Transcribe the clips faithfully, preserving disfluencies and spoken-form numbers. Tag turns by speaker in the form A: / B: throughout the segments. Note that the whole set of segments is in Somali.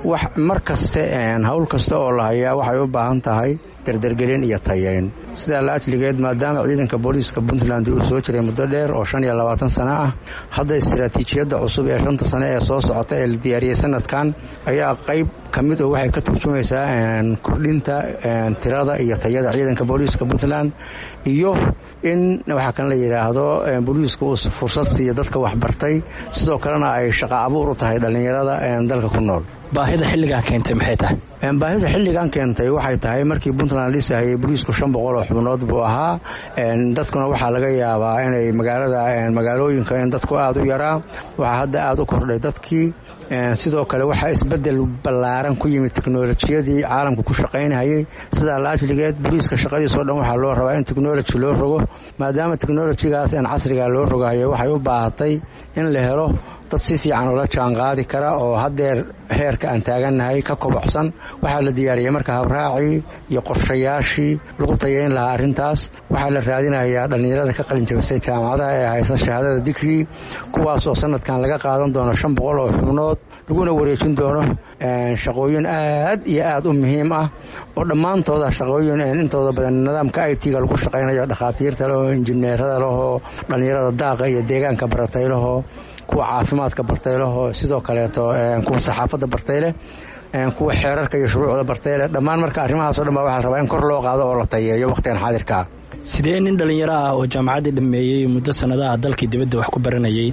A: wax mar kaste hawl kasta oo la hayaa waxay u baahan tahay dardargelin iyo tayeyn sida la ajligeed maadaama ciidanka booliiska Puntland uu soo jiray muddo dheer oo shan iyo labaatan sano ah hadda istiraatiijiyadda cusub ee shanta sano ee soo socota ee la diyaariyay sanadkan ayaa qayb kamid oo waxay ka turjumaysaa kordhinta tirada iyo tayada ciidanka booliiska Puntland iyo in waxa kan la yiraahdo booliisku uu fursad siiyo dadka wax bartay sidoo kalena ay shaqo abuur u tahay dhalinyarada dalka ku nool
B: baahida xilligan keentay maxay tahay
A: baahida xilligan keentay waxay tahay markii Puntland dhisay booliisku shan boqol oo xubnood buu ahaa dadkuna waxa laga yaabaa inay magaalada magaalooyinka in dadku aad u yaraa waxa hadda aad u kordhay dadkii sidoo kale waxa isbedel ballaaran ku yimid teknoolajiyadii caalamku ku shaqeynayay sida la ajligeed booliiska shaqadiisa oo dhan waxa loo rabaa in technology loo rogo maadaama technology-gaas in casriga loo rogayo waxay u baahatay in la helo dad si fiican ula jaan qaadi kara oo hadeer heerka aan taaganahay ka kobocsan waxa la diyaariyay marka habraaci iyo qorshayaashii lagu tayeyn lahaa arintaas waxa la raadinayaa dhalinyarada ka qalin jabisay jaamacadaha ee haysta shahaadada degree kuwaas oo sanadkan laga qaadan doono shan boqol oo xubnood laguna wareejin doono shaqooyin aad iyo aad u muhiim ah oo dhammaantooda shaqooyin intooda badan nidaamka I T-ga lagu shaqeynayo dhaqaatiirta leh injineerada leh dhalinyarada daaqa iyo deegaanka baratay leh kuwa caafimaadka bartay leh sidoo kale kuwa saxaafadda bartay leh kuwa xeerarka iyo shuruucda bartay leh dhammaan marka arrimahaas oo dhan waxa la rabaa in kor loo qaado oo la tayeeyo waqtigan xaadirka
B: sidee nin dhalinyaro ah oo jaamacadda dhameeyay muddo sanadaha dalkii dibadda wax ku baranayay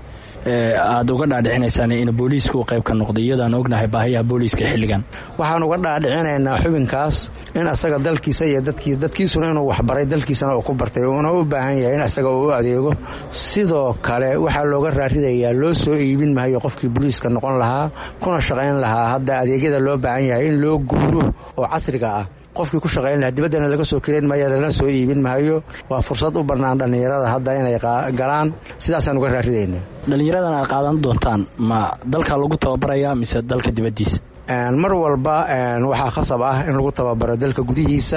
B: aad uga dhaadhicinaysaan in booliisku qayb ka noqdo iyadoo ognahay baahiyaha booliiska xilligan
A: waxaan uga dhaadhicinaynaa xubinkaas in asaga dalkiisa iyo dadkiisa dadkiisuna inuu wax baray dalkiisana uu ku bartay oo uu u baahan yahay in asaga uu adeego sidoo kale waxa looga raaridayaa loo soo iibin maayo qofkii booliiska noqon lahaa kuna shaqeyn lahaa hadda adeegyada loo baahan yahay in loo guuro oo casriga ah qofkii ku shaqeyn lahaa dibadana laga soo kireen maayo lana soo iibin maayo waa fursad u bannaan dhalinyarada hadda inay galaan sidaas aan uga raaridaynaa
B: dhalinyaradan aad qaadan doontaan ma dalka lagu tababarayaa mise dalka dibadiisa
A: mar walba waxa khasab ah in lagu tababaro dalka gudihiisa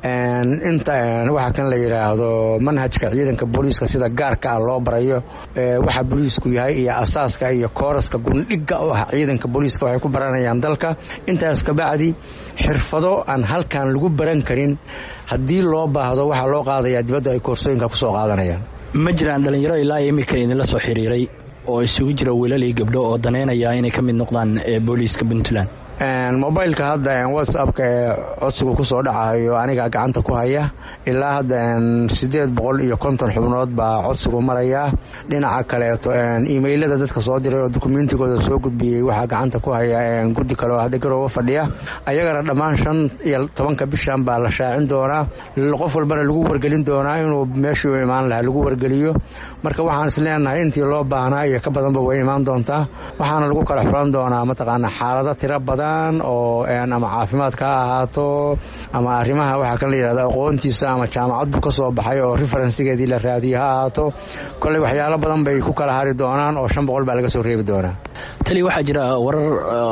A: inta waxa kan la yiraahdo manhajka ciidanka booliiska sida gaarka ah loo barayo waxa booliisku yahay iyo asaaska iyo kooraska gundhiga oo ah ciidanka booliiska waxay ku baranayaan dalka intaas ka bacdi xirfado aan halkan lagu baran karin haddii loo baahdo waxa loo qaadayaa dibadda ay koorsooyinka ku soo qaadanayaan
B: ma jiraan dhalinyaro ilaa imika idinla soo xiriiray oo isugu jira wiilal iyo gabdho oo daneynaya inay ka mid noqdaan booliiska Puntland
A: mobilka hadda WhatsApp-ka ee codsigu ku soo dhacayo aniga gacanta ku haya ilaa hadda sideed boqol iyo konton xubnood baa codsigu maraya dhinaca kale emailada dadka soo diray oo dokumentigooda soo gudbiyay waxa gacanta ku haya guddi kale oo hadda garoobo fadhiya ayagana dhammaan shan iyo tobanka bishan baa la shaacin doonaa qof walbana lagu wargelin doonaa inuu meeshii u imaan lahaa lagu wargeliyo marka waxaan isleenahay intii loo baahnaa iyo ka badanba way imaan doontaa waxaana lagu kala xulan doonaa mataqaana xaalado tiro badan oo ama caafimaad ka ahaato ama arrimaha waxa kan la yiraahdo aqoontiisa ama jaamacaddu ka soo baxay oo referencegeedii la raadiyo ha ahaato kulli waxyaalo badan bay ku kala hari doonaan oo shan boqol baa laga soo reebi doonaa
B: tali waxa jira warar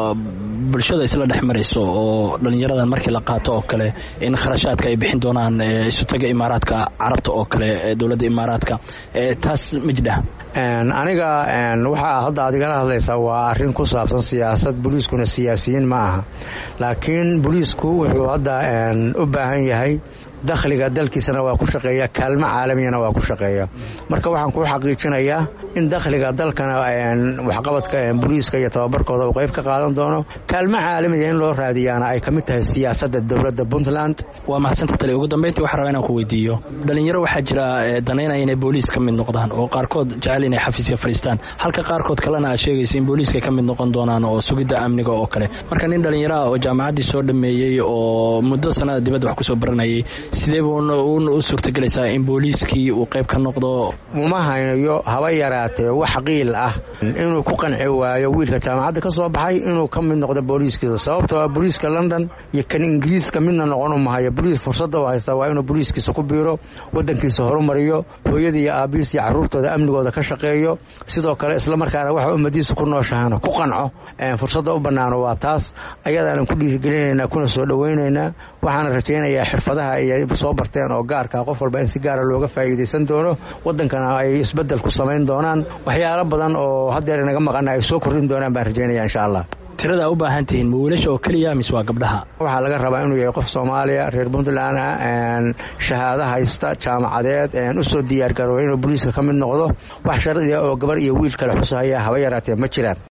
B: bulshada isla dhaxmarayso oo dhalinyaradan markii la qaato oo kale in kharashaadka ay bixin doonaan isu taga imaaraadka carabta oo kale dawladda imaaraadka taas majda
A: aniga waxa hadda adigala hadlaysaa waa arrin ku saabsan siyaasad booliiskuna siyaasiyiin ma aha laakiin booliisku wuxuu hadda u baahan yahay dakhliga dalkiisana waa ku shaqeeya kaalmo caalamiyana waa ku shaqeeya marka waxaan ku xaqiijinayaa in dakhliga dalkana waxqabadka booliiska iyo tababarkooda uu qayb ka qaadan doono kaalmo caalamiya in loo raadiyaana ay kamid tahay siyaasadda dowladda Puntland
B: waa mahadsantahay tali ugu dambeyntii waxaan rabaa inaan ku weydiiyo dhalinyaro waxaa jira daneynaya inay booliis ka mid noqdaan oo qaarkood jecel inay xafiiska fariistaan halka qaarkood kalena aad sheegaysa in booliiska ka mid noqon doonaan oo sugidda amniga oo kale marka nin dhalinyaro ah oo jaamacaddii soo dhameeyey oo muddo sanada dibadda wax ku soo baranayay sidee buu u suurtagelaysaa in booliiskii uu qayb ka noqdo
A: uma haynayo haba yaraatee wax qiil ah inuu ku qanci waayo wiilka jaamacadda ka soo baxay inuu ka mid noqdo booliiskiisa sababtoo ah booliiska London iyo kan Ingiriiska midna noqon uma hayo booliis fursad u haysta waa inuu booliiskiisa ku biiro wadankiisa horumariyo hooyada iyo aabiis iyo carruurtooda amnigooda ka shaqeeyo sidoo kale isla markaana waxa ummadiisa ku nooshahay ku qanco fursadda u bannaan waa taas ayadaan ku dhiirigelinaynaa kuna soo dhaweynaynaa waxaan rajaynayaa xirfadaha iyo soo barteen oo gaarka qof walba in si gaar ah looga faa'iideysan doono wadankana ay isbedel ku sameyn doonaan waxyaalo badan oo hadda inaga maqan ay soo kordhin doonaan baan rajaynayaa insha Allah
B: tirada u baahan tihiin ma wiilasha oo keliya mise waa gabdhaha?
A: waxaa laga rabaa inuu yahay qof Soomaaliya reer Puntland ah shahaado haysta jaamacadeed u soo diyaar garoobo inuu booliiska ka mid noqdo. wax sharci ah oo gabar iyo wiil kala xusaya haba yaraatee ma jiraan.